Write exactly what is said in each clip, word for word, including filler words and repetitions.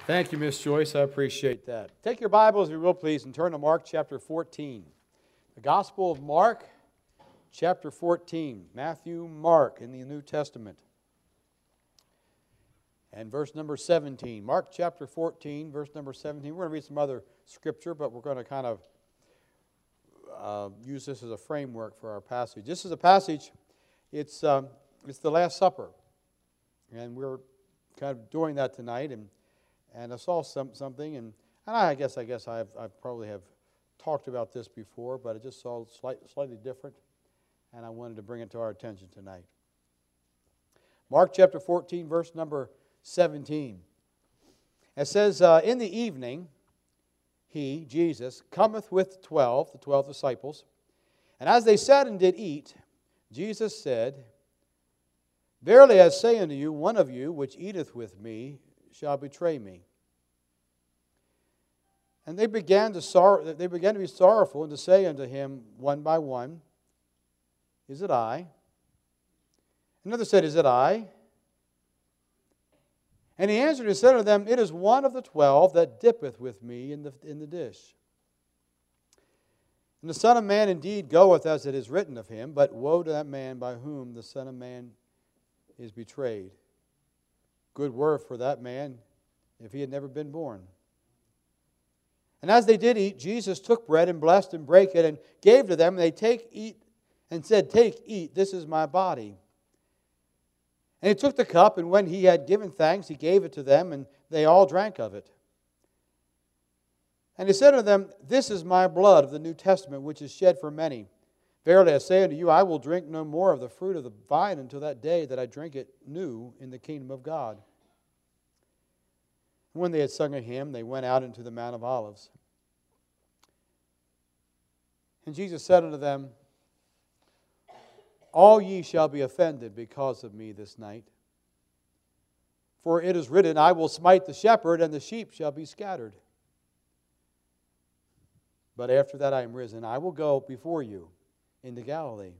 Thank you, Miss Joyce. I appreciate that. Take your Bibles, if you will, please, and turn to Mark chapter fourteen. The Gospel of Mark, chapter fourteen. Matthew, Mark in the New Testament. And verse number seventeen. Mark chapter fourteen, verse number seventeen. We're going to read some other scripture, but we're going to kind of uh, use this as a framework for our passage. This is a passage, it's, um, it's the Last Supper. And we're kind of doing that tonight. And And I saw some, something, and, and I guess I guess I've I probably have talked about this before, but I just saw it slight, slightly different, and I wanted to bring it to our attention tonight. Mark chapter fourteen, verse number seventeen. It says, uh, "In the evening, he, Jesus, cometh with twelve, the twelve disciples, and as they sat and did eat, Jesus said, Verily I say unto you, one of you which eateth with me shall betray me. And they began to sorrow, they began to be sorrowful, and to say unto him one by one, Is it I? Another said, Is it I? And he answered and said unto them, It is one of the twelve that dippeth with me in the, in the dish. And the Son of Man indeed goeth as it is written of him, but woe to that man by whom the Son of Man is betrayed. Good word for that man if he had never been born. And as they did eat, Jesus took bread and blessed and brake it and gave to them. And they take, eat, and said, Take, eat, this is my body. And he took the cup, and when he had given thanks, he gave it to them, and they all drank of it. And he said unto them, This is my blood of the New Testament, which is shed for many. Verily I say unto you, I will drink no more of the fruit of the vine until that day that I drink it new in the kingdom of God. And when they had sung a hymn, they went out into the Mount of Olives. And Jesus said unto them, All ye shall be offended because of me this night. For it is written, I will smite the shepherd, and the sheep shall be scattered. But after that I am risen, I will go before you into Galilee.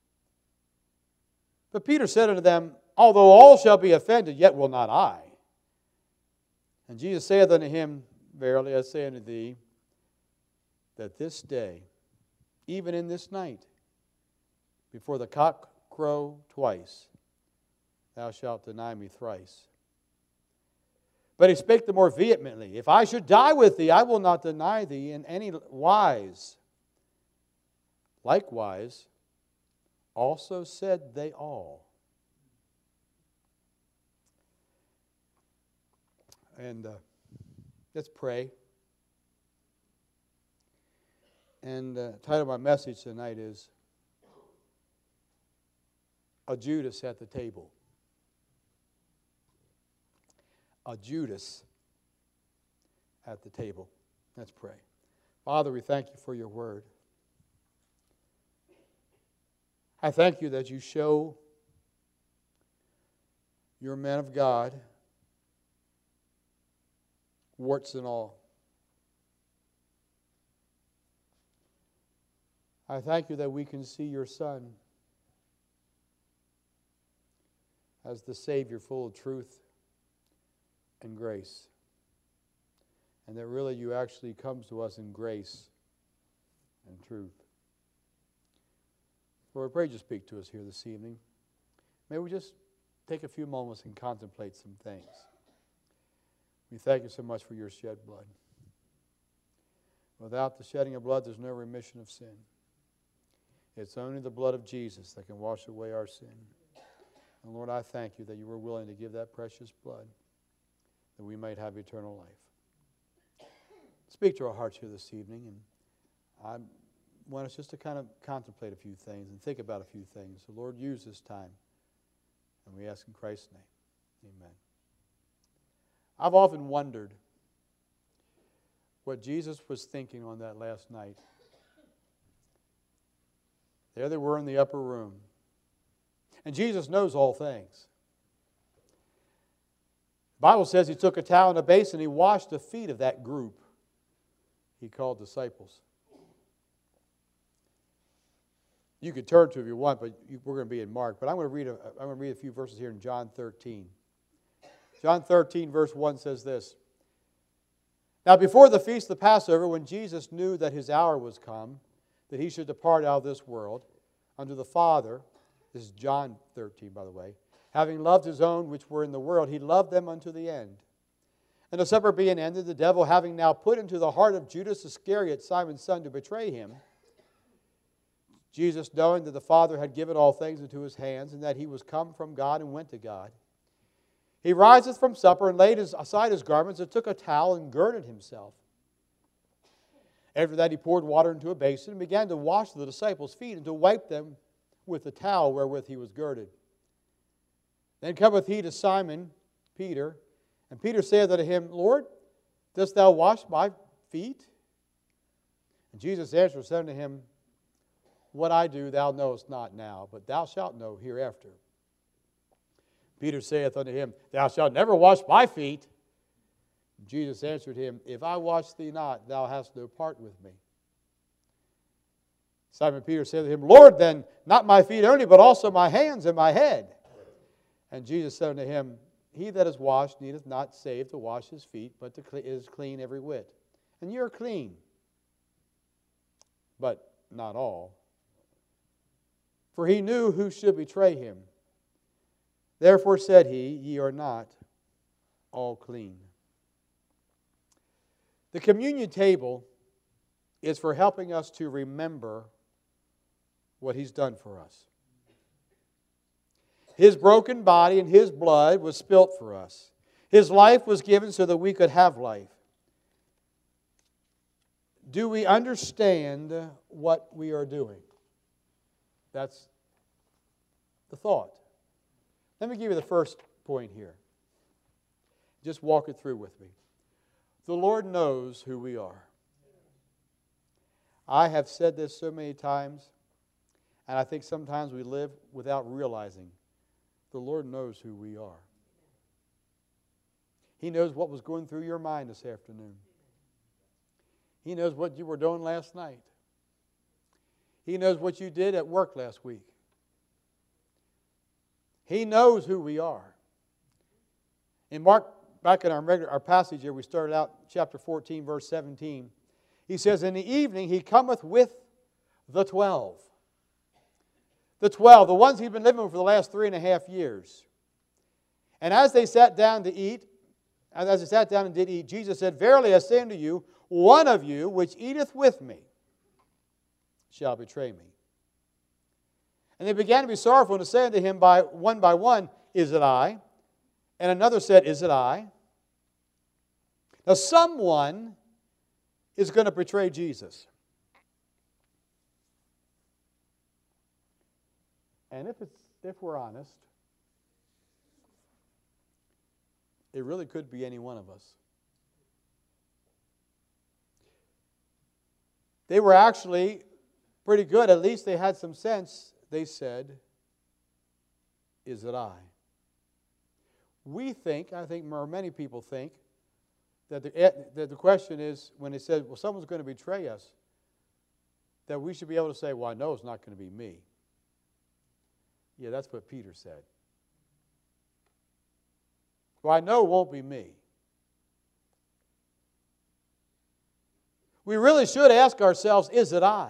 But Peter said unto them, Although all shall be offended, yet will not I. And Jesus saith unto him, Verily I say unto thee, that this day, even in this night, before the cock crow twice, thou shalt deny me thrice. But he spake the more vehemently, If I should die with thee, I will not deny thee in any wise. Likewise, also said they all. And uh, let's pray. And the uh, title of my message tonight is A Judas at the Table. A Judas at the table. Let's pray. Father, we thank you for your word. I thank you that you show your men of God, warts and all. I thank you that we can see your Son as the Savior full of truth and grace. And that really you actually comes to us in grace and truth. Lord, I pray you speak to us here this evening. May we just take a few moments and contemplate some things. We thank you so much for your shed blood. Without the shedding of blood, there's no remission of sin. It's only the blood of Jesus that can wash away our sin. And Lord, I thank you that you were willing to give that precious blood that we might have eternal life. Speak to our hearts here this evening, and I want us just to kind of contemplate a few things and think about a few things. So Lord, use this time, and we ask in Christ's name. Amen. I've often wondered what Jesus was thinking on that last night. There they were in the upper room. And Jesus knows all things. The Bible says he took a towel and a basin and he washed the feet of that group he called disciples. You could turn to if you want, but we're going to be in Mark. But I'm going to read a, I'm going to read a few verses here in John thirteen. John thirteen, verse one says this. Now before the feast of the Passover, when Jesus knew that his hour was come, that he should depart out of this world unto the Father, this is John thirteen, by the way, having loved his own which were in the world, he loved them unto the end. And the supper being ended, the devil having now put into the heart of Judas Iscariot, Simon's son, to betray him, Jesus, knowing that the Father had given all things into his hands, and that he was come from God and went to God, he riseth from supper and laid his, aside his garments and took a towel and girded himself. After that he poured water into a basin and began to wash the disciples' feet and to wipe them with the towel wherewith he was girded. Then cometh he to Simon Peter, and Peter saith unto him, Lord, dost thou wash my feet? And Jesus answered and said unto him, What I do thou knowest not now, but thou shalt know hereafter. Peter saith unto him, Thou shalt never wash my feet. Jesus answered him, If I wash thee not, thou hast no part with me. Simon Peter said to him, Lord, then not my feet only, but also my hands and my head. And Jesus said unto him, He that is washed needeth not save to wash his feet, but to cle- is clean every whit. And ye are clean, but not all. For he knew who should betray him. Therefore said he, Ye are not all clean. The communion table is for helping us to remember what he's done for us. His broken body and his blood was spilt for us. His life was given so that we could have life. Do we understand what we are doing? That's the thought. Let me give you the first point here. Just walk it through with me. The Lord knows who we are. I have said this so many times, and I think sometimes we live without realizing the Lord knows who we are. He knows what was going through your mind this afternoon. He knows what you were doing last night. He knows what you did at work last week. He knows who we are. In Mark, back in our, regular, our passage here, we started out chapter fourteen, verse seventeen. He says, In the evening he cometh with the twelve. The twelve, the ones he'd been living with for the last three and a half years. And as they sat down to eat, and as they sat down and did eat, Jesus said, Verily I say unto you, one of you which eateth with me shall betray me. And they began to be sorrowful and to say unto him by one by one, Is it I? And another said, Is it I? Now someone is going to betray Jesus. And if it's if we're honest, it really could be any one of us. They were actually pretty good. At least they had some sense. They said, Is it I? We think, I think many people think, that the, that the question is, when they said, well, someone's going to betray us, that we should be able to say, well, I know it's not going to be me. Yeah, that's what Peter said. Well, I know it won't be me. We really should ask ourselves, is it I?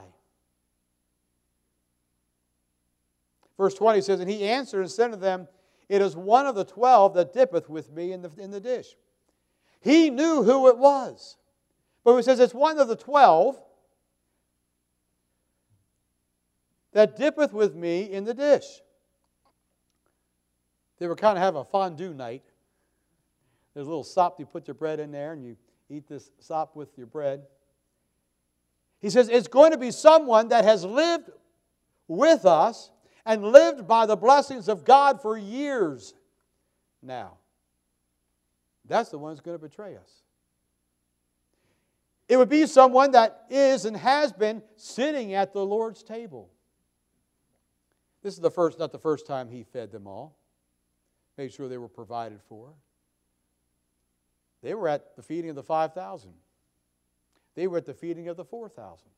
Verse twenty says, And he answered and said to them, It is one of the twelve that dippeth with me in the, in the dish. He knew who it was. But he says, It's one of the twelve that dippeth with me in the dish. They were kind of having a fondue night. There's a little sop, you put your bread in there and you eat this sop with your bread. He says, it's going to be someone that has lived with us and lived by the blessings of God for years now. That's the one who's going to betray us. It would be someone that is and has been sitting at the Lord's table. This is the first, not the first time he fed them all. Made sure they were provided for. They were at the feeding of the five thousand. They were at the feeding of the four thousand.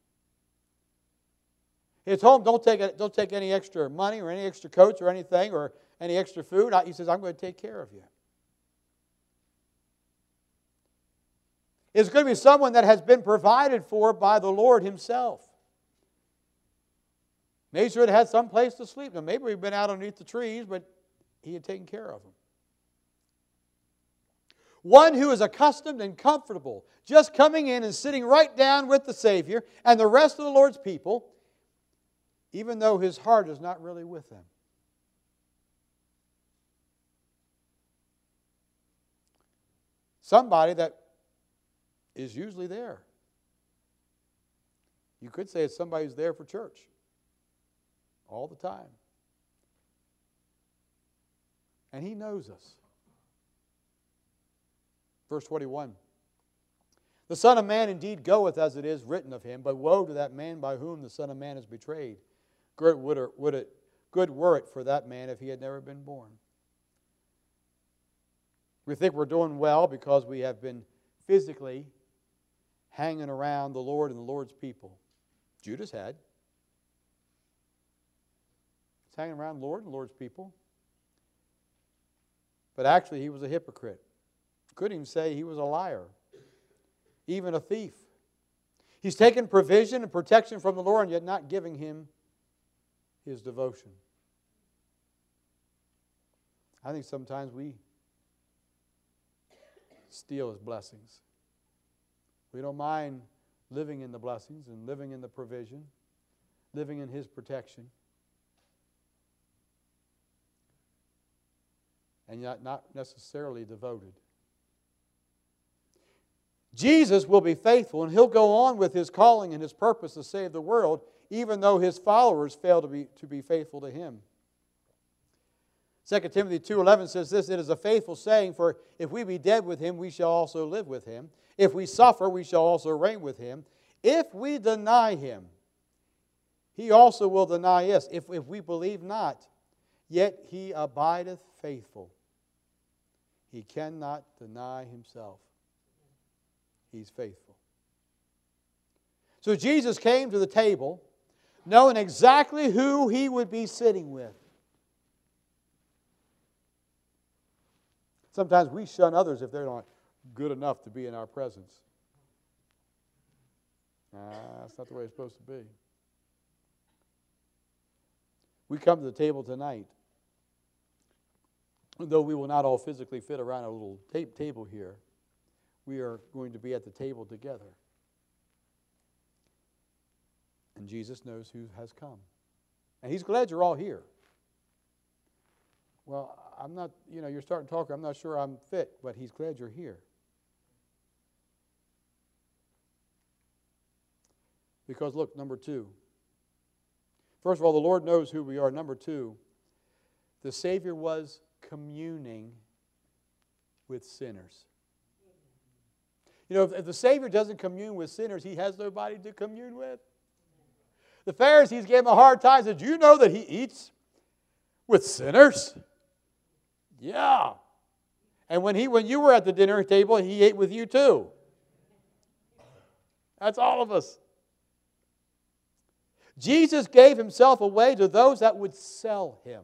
He told them, don't take, don't take any extra money or any extra coats or anything or any extra food. He says, I'm going to take care of you. is going to be someone that has been provided for by the Lord Himself. Made sure they had some place to sleep. Now, maybe we've been out underneath the trees, but He had taken care of them. One who is accustomed and comfortable, just coming in and sitting right down with the Savior and the rest of the Lord's people, even though his heart is not really with them. Somebody that is usually there. You could say it's somebody who's there for church all the time. And He knows us. Verse twenty-one. The Son of Man indeed goeth as it is written of Him, but woe to that man by whom the Son of Man is betrayed. Good, would it, would it, good were it for that man if he had never been born. We think we're doing well because we have been physically hanging around the Lord and the Lord's people. Judas had. He's hanging around the Lord and the Lord's people. But actually he was a hypocrite. Couldn't even say he was a liar. Even a thief. He's taken provision and protection from the Lord and yet not giving Him His devotion. I think sometimes we steal His blessings. We don't mind living in the blessings and living in the provision, living in His protection, and yet not necessarily devoted. Jesus will be faithful, and He'll go on with His calling and His purpose to save the world, even though His followers fail to be, to be faithful to Him. Second Timothy two eleven says this, "It is a faithful saying, for if we be dead with Him, we shall also live with Him. If we suffer, we shall also reign with Him. If we deny Him, He also will deny us. If, if we believe not, yet He abideth faithful. He cannot deny Himself." He's faithful. So Jesus came to the table knowing exactly who He would be sitting with. Sometimes we shun others if they're not good enough to be in our presence. Nah, that's not the way it's supposed to be. We come to the table tonight, though we will not all physically fit around a little tape table here. We are going to be at the table together. And Jesus knows who has come. And He's glad you're all here. Well, I'm not, you know, you're starting to talk, I'm not sure I'm fit, but He's glad you're here. Because look, number two. First of all, the Lord knows who we are. Number two, the Savior was communing with sinners. You know, if, if the Savior doesn't commune with sinners, He has nobody to commune with. The Pharisees gave Him a hard time. Said, "Do you know that He eats with sinners?" Yeah. And when he, when you were at the dinner table, He ate with you too. That's all of us. Jesus gave Himself away to those that would sell Him.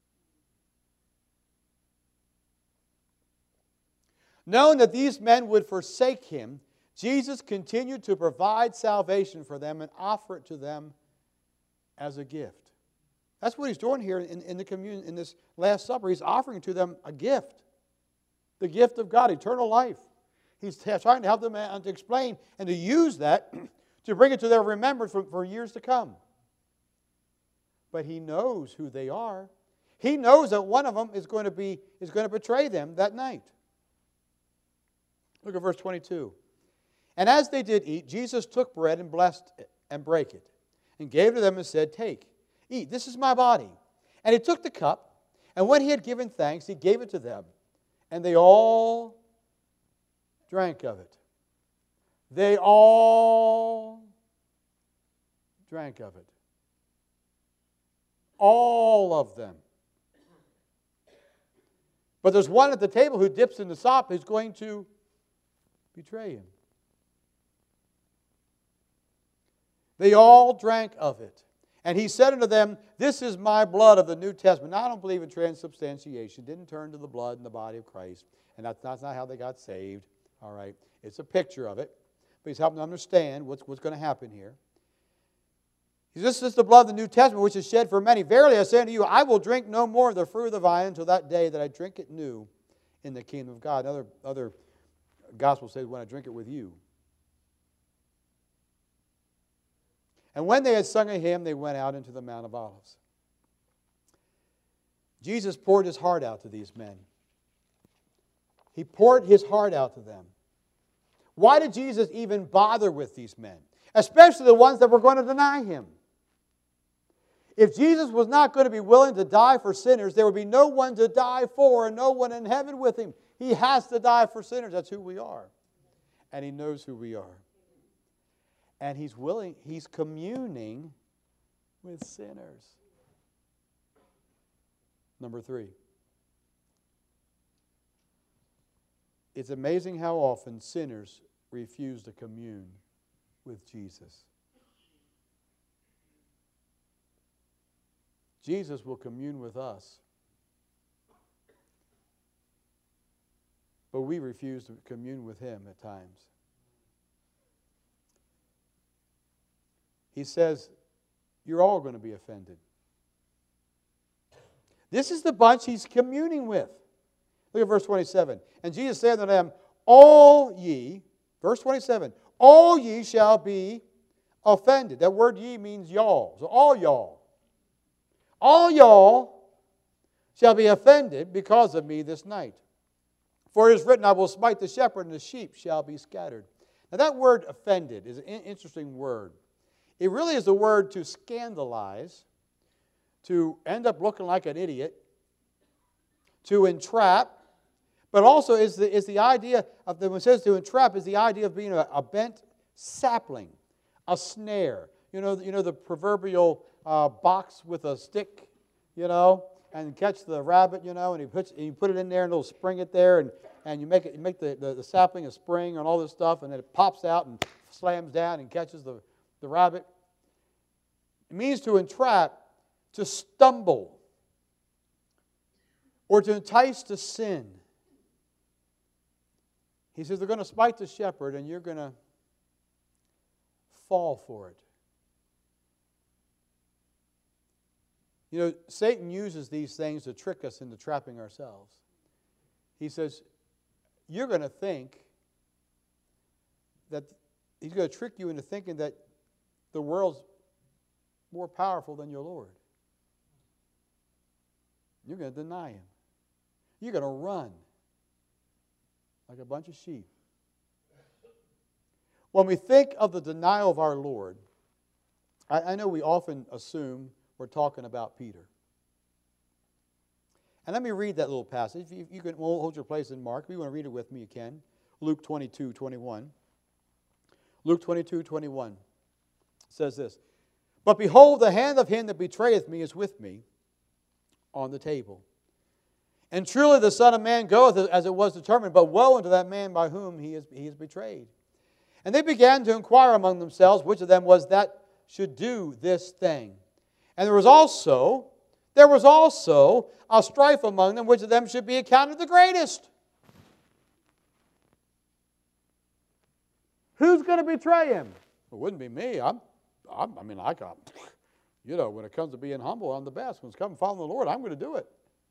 Knowing that these men would forsake Him, Jesus continued to provide salvation for them and offer it to them as a gift. That's what He's doing here in, in the communion, in this Last Supper. He's offering to them a gift. The gift of God, eternal life. He's trying to help them to explain and to use that to bring it to their remembrance for, for years to come. But He knows who they are. He knows that one of them is going to be is going to betray them that night. Look at verse twenty-two. "And as they did eat, Jesus took bread and blessed it and brake it, and gave to them and said, 'Take, eat, this is my body.' And He took the cup, and when He had given thanks, He gave it to them. And they all drank of it." They all drank of it. All of them. But there's one at the table who dips in the sop who's going to betray Him. They all drank of it. And He said unto them, "This is my blood of the New Testament." Now, I don't believe in transubstantiation. Didn't turn to the blood and the body of Christ. And that's, that's not how they got saved. All right? It's a picture of it. But he's helping them understand what's, what's going to happen here. He says, this is the blood of the New Testament, which is shed for many. Verily I say unto you, I will drink no more of the fruit of the vine until that day that I drink it new in the kingdom of God. Other, other gospel says, when I drink it with you. And when they had sung a hymn, they went out into the Mount of Olives. Jesus poured his heart out to these men. He poured his heart out to them. Why did Jesus even bother with these men? Especially the ones that were going to deny him. If Jesus was not going to be willing to die for sinners, there would be no one to die for and no one in heaven with him. He has to die for sinners. That's who we are. And he knows who we are. And he's willing, he's communing with sinners. Number three. It's amazing how often sinners refuse to commune with Jesus. Jesus will commune with us. But we refuse to commune with him at times. He says, you're all going to be offended. This is the bunch he's communing with. Look at verse twenty-seven. And Jesus said unto them, all ye, verse twenty-seven, all ye shall be offended. That word ye means y'all. So all y'all. All y'all shall be offended because of me this night. For it is written, I will smite the shepherd, and the sheep shall be scattered. Now that word offended is an interesting word. It really is a word to scandalize, to end up looking like an idiot, to entrap, but also is the, is the idea of, the, when it says to entrap, is the idea of being a, a bent sapling, a snare. You know, you know the proverbial uh, box with a stick, you know, and catch the rabbit, you know, and you put, and you put it in there and it'll spring it there, and, and you make it you make the, the, the sapling a spring and all this stuff, and then it pops out and slams down and catches the, the rabbit. It means to entrap, to stumble, or to entice to sin. He says they're going to smite the shepherd and you're going to fall for it. You know, Satan uses these things to trick us into trapping ourselves. He says, you're going to think that he's going to trick you into thinking that the world's more powerful than your Lord. You're going to deny him. You're going to run like a bunch of sheep. When we think of the denial of our Lord, I, I know we often assume we're talking about Peter. And let me read that little passage. If you, you can hold your place in Mark. If you want to read it with me, you can. Luke twenty-two, twenty-one. Luke twenty-two, twenty-one says this. But behold, the hand of him that betrayeth me is with me on the table. And truly the Son of Man goeth as it was determined, but woe unto that man by whom he is, he is betrayed. And they began to inquire among themselves which of them was that should do this thing. And there was also, there was also a strife among them, which of them should be accounted the greatest. Who's going to betray him? It wouldn't be me. I'm, I'm I mean, I got, you know, when it comes to being humble, I'm the best. When it's come following the Lord, I'm going to do it.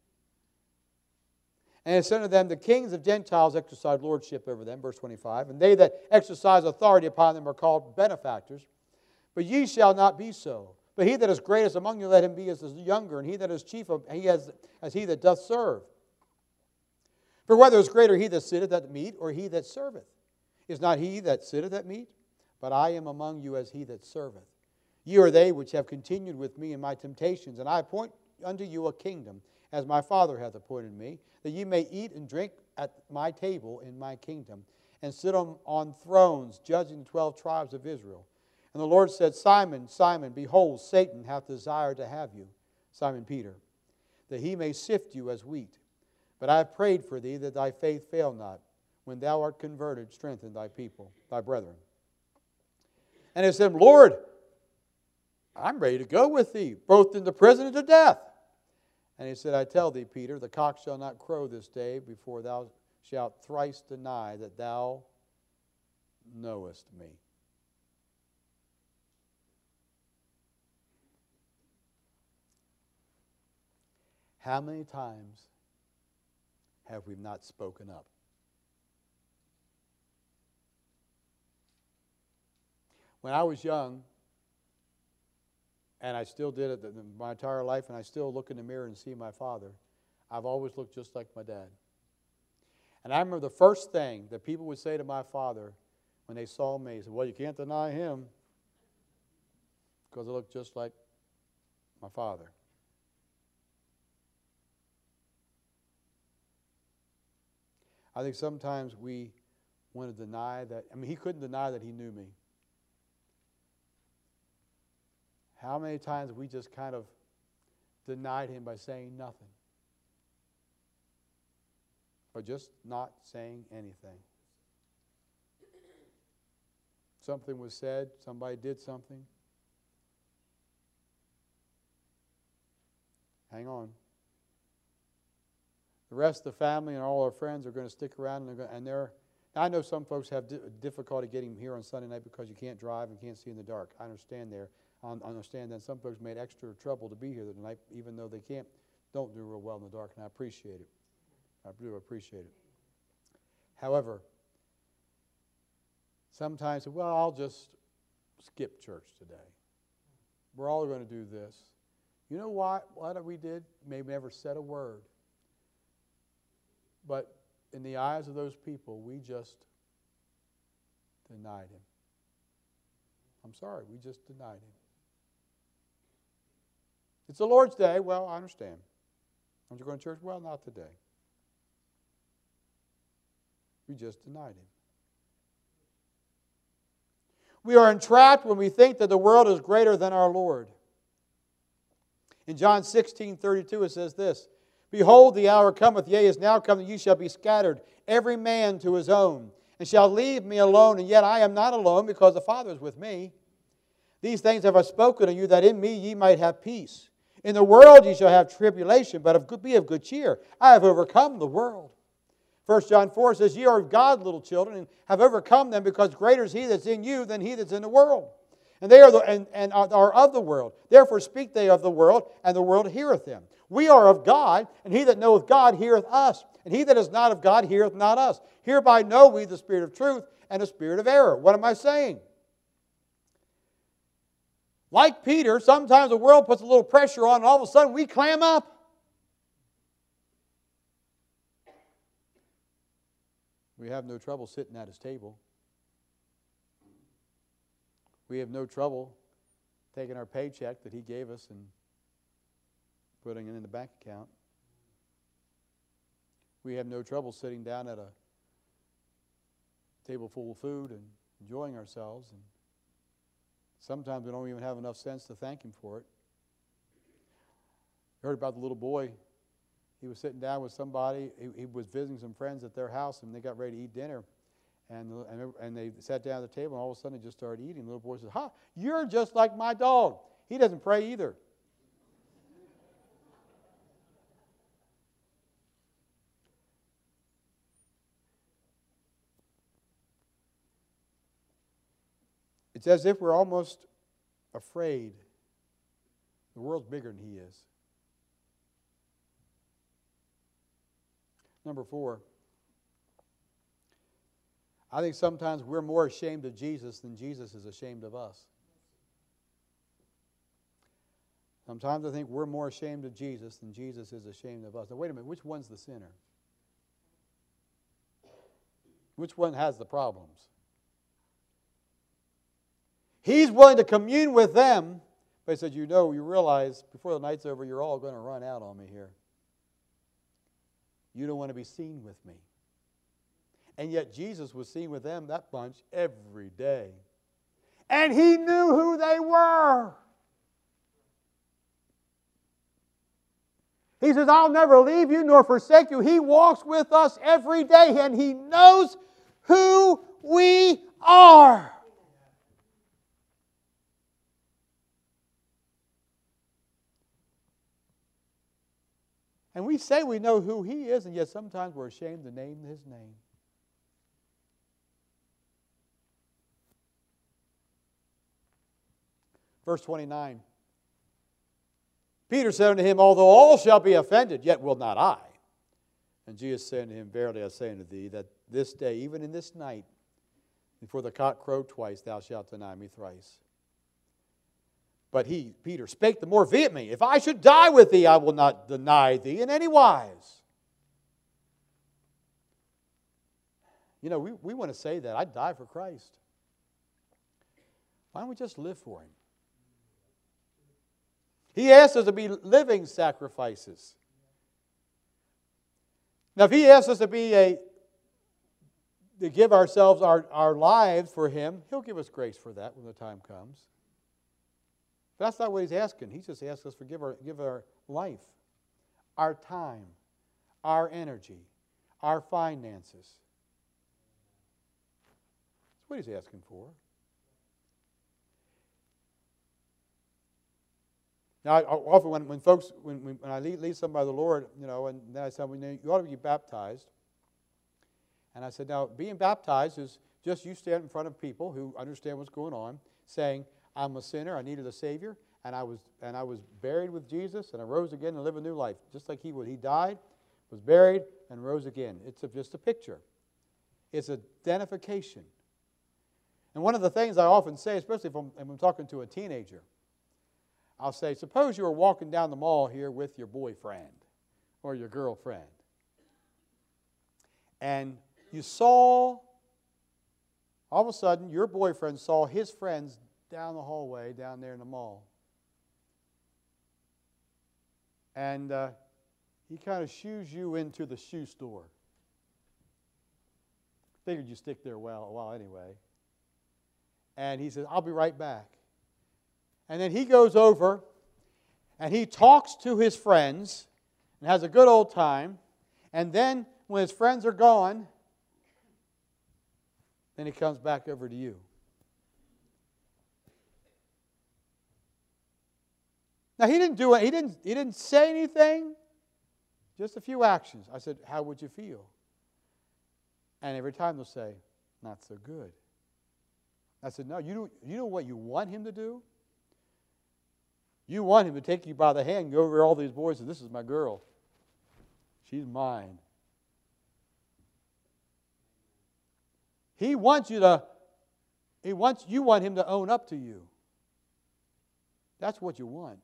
And it said unto them, the kings of Gentiles exercise lordship over them, verse twenty-five, and they that exercise authority upon them are called benefactors. But ye shall not be so. But he that is greatest among you, let him be as the younger, and he that is chief, of, he as, as he that doth serve. For whether is greater he that sitteth at meat, or he that serveth? Is not he that sitteth at meat? But I am among you as he that serveth. Ye are they which have continued with me in my temptations, and I appoint unto you a kingdom, as my Father hath appointed me, that ye may eat and drink at my table in my kingdom, and sit on, on thrones, judging the twelve tribes of Israel. And the Lord said, Simon, Simon, behold, Satan hath desired to have you, Simon Peter, that he may sift you as wheat. But I have prayed for thee that thy faith fail not. When thou art converted, strengthen thy people, thy brethren. And he said, Lord, I'm ready to go with thee, both into prison and to death. And he said, I tell thee, Peter, the cock shall not crow this day before thou shalt thrice deny that thou knowest me. How many times have we not spoken up? When I was young, and I still did it my entire life, and I still look in the mirror and see my father, I've always looked just like my dad. And I remember the first thing that people would say to my father when they saw me, he said, well, you can't deny him because I look just like my father. I think sometimes we want to deny that. I mean, he couldn't deny that he knew me. How many times we just kind of denied him by saying nothing? Or just not saying anything. Something was said, somebody did something. Hang on. The rest of the family and all our friends are going to stick around, and they're, going, and they're I know some folks have di- difficulty getting here on Sunday night because you can't drive and can't see in the dark. I understand there. I understand that some folks made extra trouble to be here tonight, even though they can't, don't do real well in the dark, and I appreciate it. I do appreciate it. However, sometimes, well, I'll just skip church today. We're all going to do this. You know what? What we did? Maybe never said a word. But in the eyes of those people, we just denied him. I'm sorry, we just denied him. It's the Lord's Day. Well, I understand. Aren't you going to church? Well, not today. We just denied him. We are entrapped when we think that the world is greater than our Lord. In John sixteen thirty-two, it says this, behold, the hour cometh, yea, is now come, that ye shall be scattered, every man to his own, and shall leave me alone, and yet I am not alone, because the Father is with me. These things have I spoken to you, that in me ye might have peace. In the world ye shall have tribulation, but of good, be of good cheer. I have overcome the world. First John four says, ye are of God, little children, and have overcome them, because greater is he that's in you than he that's in the world. And they are, the, and, and are of the world. Therefore speak they of the world, and the world heareth them. We are of God, and he that knoweth God heareth us. And he that is not of God heareth not us. Hereby know we the spirit of truth and the spirit of error. What am I saying? Like Peter, sometimes the world puts a little pressure on, and all of a sudden we clam up. We have no trouble sitting at his table. We have no trouble taking our paycheck that he gave us and putting it in the bank account. We have no trouble sitting down at a table full of food and enjoying ourselves. And sometimes we don't even have enough sense to thank him for it. I heard about the little boy. He was sitting down with somebody. He, he was visiting some friends at their house, and they got ready to eat dinner. And, and, and they sat down at the table, and all of a sudden they just started eating. The little boy says, ha, you're just like my dog. He doesn't pray either. It's as if we're almost afraid. The world's bigger than he is. Number four, I think sometimes we're more ashamed of Jesus than Jesus is ashamed of us. Sometimes I think we're more ashamed of Jesus than Jesus is ashamed of us. Now, wait a minute, which one's the sinner? Which one has the problems? He's willing to commune with them, but he said, you know, you realize before the night's over, you're all going to run out on me here. You don't want to be seen with me. And yet Jesus was seen with them, that bunch, every day. And he knew who they were. He says, I'll never leave you nor forsake you. He walks with us every day, and he knows who we are. And we We say we know who He is, and yet sometimes we're ashamed to name His name. Verse twenty-nine. Peter said unto him, although all shall be offended, yet will not I. And Jesus said unto him, verily I say unto thee, that this day, even in this night, before the cock crow twice, thou shalt deny me thrice. But he, Peter, spake the more vehemently, if I should die with thee, I will not deny thee in any wise. You know, we, we want to say that. I'd die for Christ. Why don't we just live for Him? He asks us to be living sacrifices. Now, if He asks us to be a, to give ourselves, our, our lives for Him, He'll give us grace for that when the time comes. But that's not what He's asking. He just asks us to give our, give our life, our time, our energy, our finances. That's what He's asking for. Now, I, often when, when folks, when, when I lead, lead somebody to the Lord, you know, and then I said, well, you ought to be baptized. And I said, now, being baptized is just you stand in front of people who understand what's going on, saying, I'm a sinner, I needed a Savior, and I was and I was buried with Jesus, and I rose again and live a new life, just like He would. He died, was buried, and rose again. It's a, just a picture. It's identification. And one of the things I often say, especially if I'm, if I'm talking to a teenager, I'll say, suppose you were walking down the mall here with your boyfriend or your girlfriend, and you saw, all of a sudden, your boyfriend saw his friends down the hallway, down there in the mall. And uh, he kind of shoos you into the shoe store. Figured you stick there a while, a while anyway. And he says, I'll be right back. And then he goes over and he talks to his friends and has a good old time. And then when his friends are gone, then he comes back over to you. Now he didn't do it. He didn't, he didn't say anything. Just a few actions. I said, how would you feel? And every time they'll say, not so good. I said, no, you know, you know what you want him to do? You want him to take you by the hand and go over all these boys and this is my girl. She's mine. He wants you to, he wants, you want him to own up to you. That's what you want.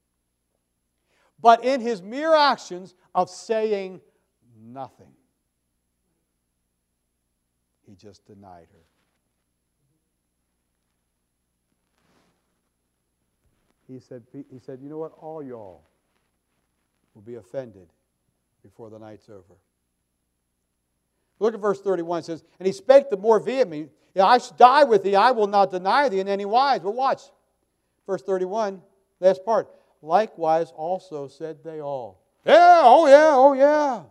But in his mere actions of saying nothing, he just denied her. He said, he said, you know what? All y'all will be offended before the night's over. Look at verse thirty-one. It says, and he spake the more vehemently, I should die with thee, I will not deny thee in any wise. But watch. Verse thirty-one, last part. Likewise also said they all. Yeah, oh yeah, oh yeah.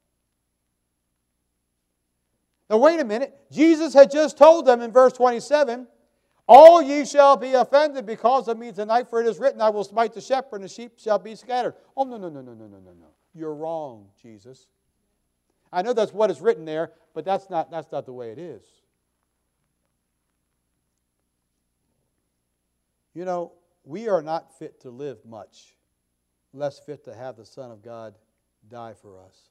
Now wait a minute. Jesus had just told them in verse twenty-seven, all ye shall be offended because of me tonight, for it is written, I will smite the shepherd, and the sheep shall be scattered. Oh, no, no, no, no, no, no, no, no. You're wrong, Jesus. I know that's what is written there, but that's not, that's not the way it is. You know, we are not fit to live much, less fit to have the Son of God die for us.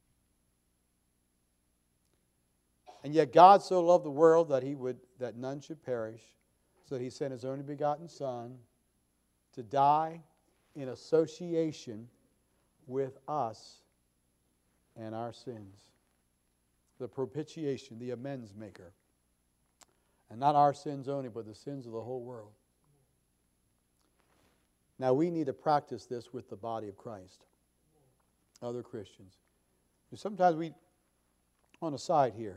And yet God so loved the world that he would that none should perish, so that he sent his only begotten Son to die in association with us and our sins. The propitiation, the amends maker. And not our sins only, but the sins of the whole world. Now we need to practice this with the body of Christ, other Christians. Sometimes we, on the side here,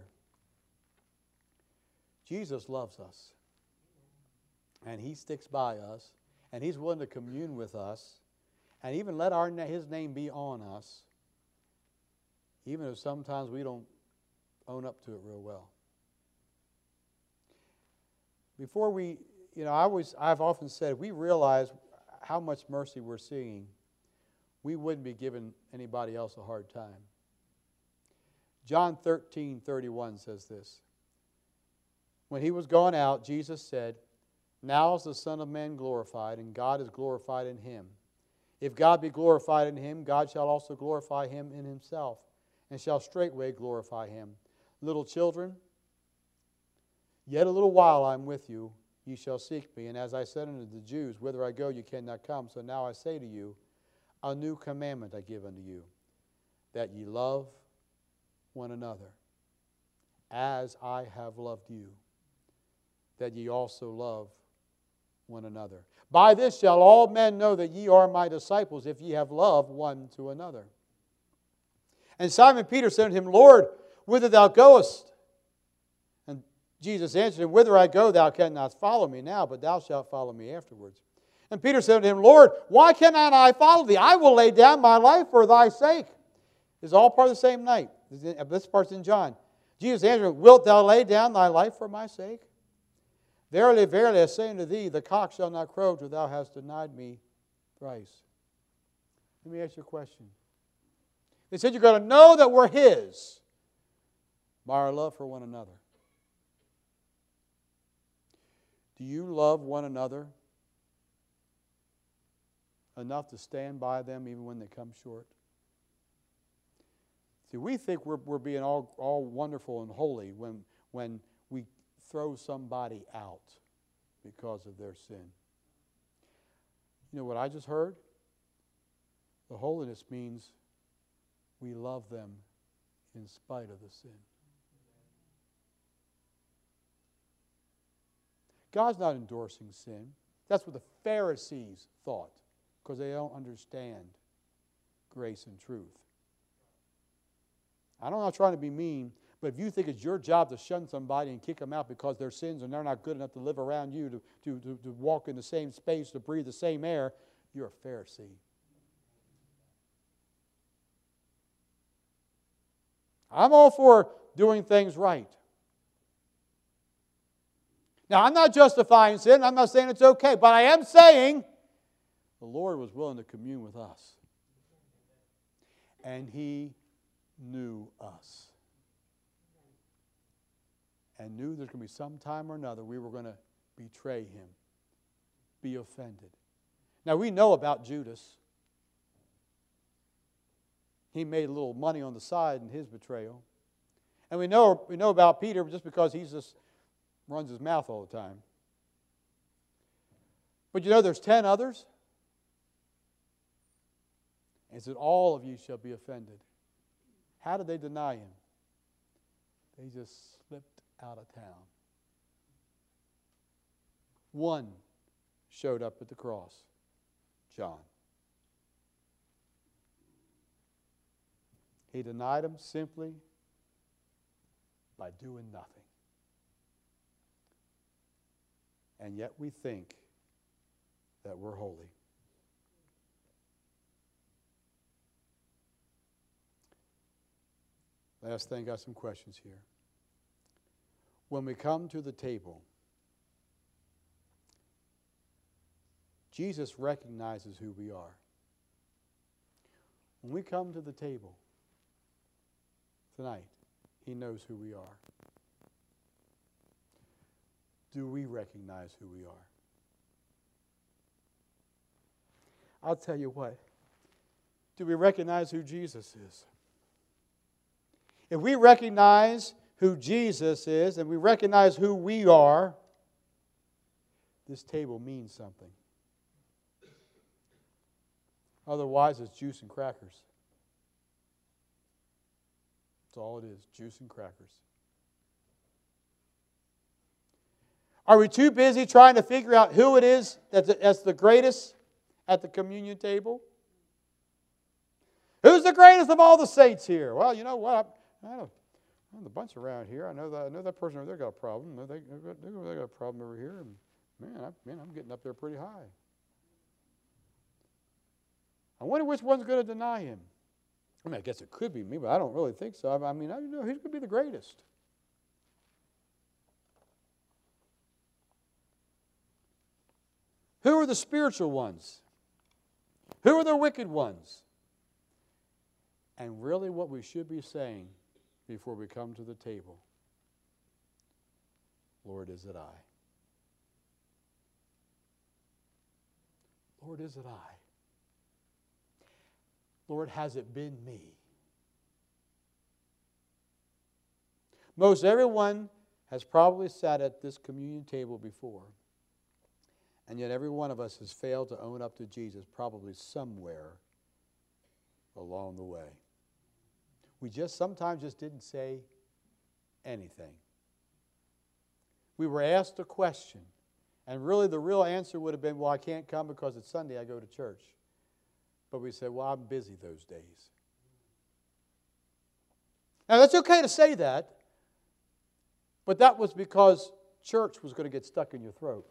Jesus loves us. And he sticks by us. And he's willing to commune with us. And even let our his name be on us. Even if sometimes we don't own up to it real well. Before we, you know, I always, I've often said, we realize how much mercy we're seeing we wouldn't be giving anybody else a hard time. John thirteen thirty-one says this. When he was gone out, Jesus said, now is the Son of Man glorified, and God is glorified in him. If God be glorified in him, God shall also glorify him in himself, and shall straightway glorify him. Little children, yet a little while I am with you, ye shall seek me. And as I said unto the Jews, whither I go you cannot come. So now I say to you, a new commandment I give unto you, that ye love one another, as I have loved you, that ye also love one another. By this shall all men know that ye are my disciples, if ye have love one to another. And Simon Peter said unto him, Lord, whither thou goest? And Jesus answered him, whither I go thou cannot follow me now, but thou shalt follow me afterwards. And Peter said unto him, Lord, why cannot I follow thee? I will lay down my life for thy sake. It's all part of the same night. This part's in John. Jesus answered him, wilt thou lay down thy life for my sake? Verily, verily, I say unto thee, the cock shall not crow till thou hast denied me thrice. Let me ask you a question. They said you're going to know that we're His by our love for one another. Do you love one another enough to stand by them even when they come short? See, we think we're, we're being all, all wonderful and holy when, when we throw somebody out because of their sin. You know what I just heard? The holiness means we love them in spite of the sin. God's not endorsing sin. That's what the Pharisees thought, because they don't understand grace and truth. I'm not trying to be mean, but if you think it's your job to shun somebody and kick them out because their sins and they're not good enough to live around you, to, to, to, to walk in the same space, to breathe the same air, you're a Pharisee. I'm all for doing things right. Now, I'm not justifying sin. I'm not saying it's okay. But I am saying the Lord was willing to commune with us. And He knew us. And knew there's going to be some time or another we were going to betray Him, be offended. Now, we know about Judas. He made a little money on the side in his betrayal. And we know, we know about Peter just because he just runs his mouth all the time. But you know there's ten others? And it said, all of you shall be offended. How did they deny Him? They just slipped out of town. One showed up at the cross, John. He denied Him simply by doing nothing. And yet we think that we're holy. Last thing, got some questions here. When we come to the table, Jesus recognizes who we are. When we come to the table tonight, He knows who we are. Do we recognize who we are? I'll tell you what. Do we recognize who Jesus is? If we recognize who Jesus is and we recognize who we are, this table means something. Otherwise, it's juice and crackers. That's all it is, juice and crackers. Are we too busy trying to figure out who it is that's the greatest at the communion table? Who's the greatest of all the saints here? Well, you know what? I know, I know the bunch around here. I know that I know that person over there got a problem. They, they, got, they got a problem over here. And man, I, man, I'm getting up there pretty high. I wonder which one's going to deny Him. I mean, I guess it could be me, but I don't really think so. I mean, I don't know who's going to be the greatest. Who are the spiritual ones? Who are the wicked ones? And really what we should be saying before we come to the table, Lord, is it I? Lord, is it I? Lord, has it been me? Most everyone has probably sat at this communion table before, and yet every one of us has failed to own up to Jesus probably somewhere along the way. We just sometimes just didn't say anything. We were asked a question, and really the real answer would have been, well, I can't come because it's Sunday, I go to church. But we said, well, I'm busy those days. Now, that's okay to say that, but that was because church was going to get stuck in your throat.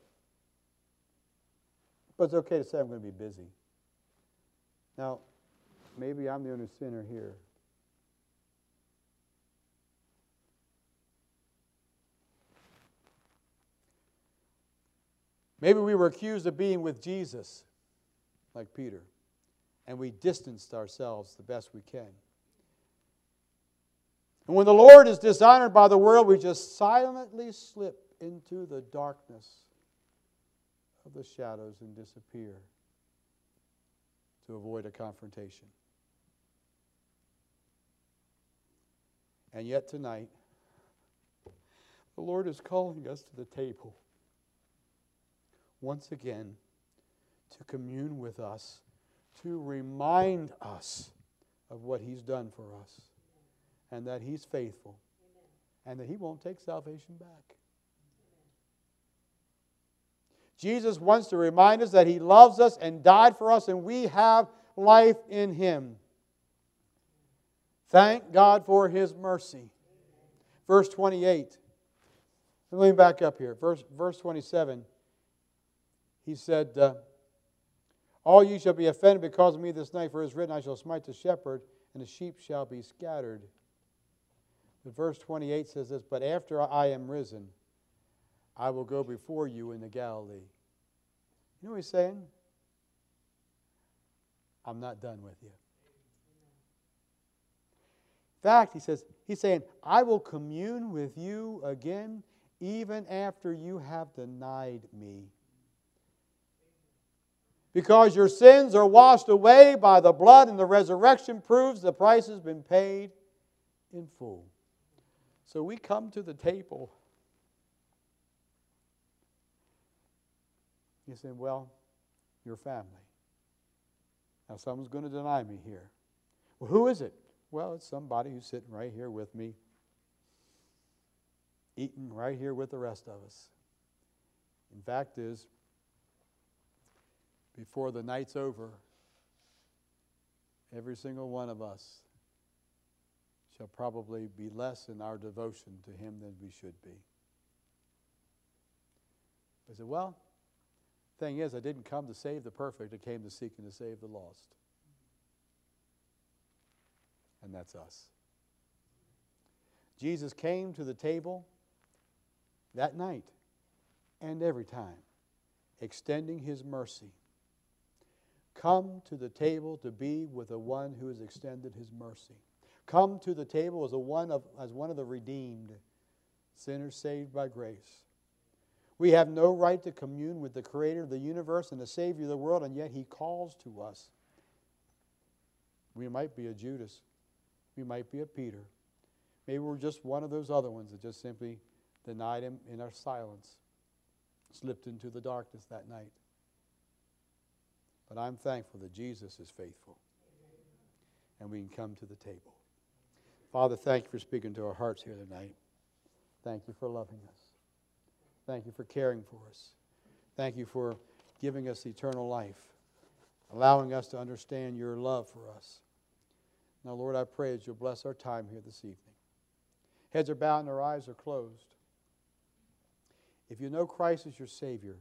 But it's okay to say I'm going to be busy. Now, maybe I'm the only sinner here. Maybe we were accused of being with Jesus, like Peter, and we distanced ourselves the best we can. And when the Lord is dishonored by the world, we just silently slip into the darkness of the shadows and disappear to avoid a confrontation. And yet tonight, the Lord is calling us to the table once again to commune with us, to remind us of what He's done for us, and that He's faithful, and that He won't take salvation back. Jesus wants to remind us that He loves us and died for us, and we have life in Him. Thank God for His mercy. Verse twenty-eight. Let me back up here. Verse, verse twenty-seven. He said, uh, all ye shall be offended because of me this night, for it is written, I shall smite the shepherd, and the sheep shall be scattered. But verse twenty-eight says this, but after I am risen, I will go before you into Galilee. You know what he's saying? I'm not done with you. In fact, he says, he's saying, I will commune with you again even after you have denied me. Because your sins are washed away by the blood, and the resurrection proves the price has been paid in full. So we come to the table. You say, well, your family. Now someone's going to deny me here. Well, who is it? Well, it's somebody who's sitting right here with me, eating right here with the rest of us. In fact is, before the night's over, every single one of us shall probably be less in our devotion to Him than we should be. I said, well, the thing is, I didn't come to save the perfect. I came to seek and to save the lost. And that's us. Jesus came to the table that night and every time, extending His mercy. Come to the table to be with the one who has extended His mercy. Come to the table as, a one, of, as one of the redeemed, sinners saved by grace. We have no right to commune with the Creator of the universe and the Savior of the world, and yet He calls to us. We might be a Judas. We might be a Peter. Maybe we're just one of those other ones that just simply denied Him in our silence, slipped into the darkness that night. But I'm thankful that Jesus is faithful, and we can come to the table. Father, thank you for speaking to our hearts here tonight. Thank you for loving us. Thank you for caring for us. Thank you for giving us eternal life, allowing us to understand your love for us. Now, Lord, I pray that you'll bless our time here this evening. Heads are bowed and our eyes are closed. If you know Christ as your Savior,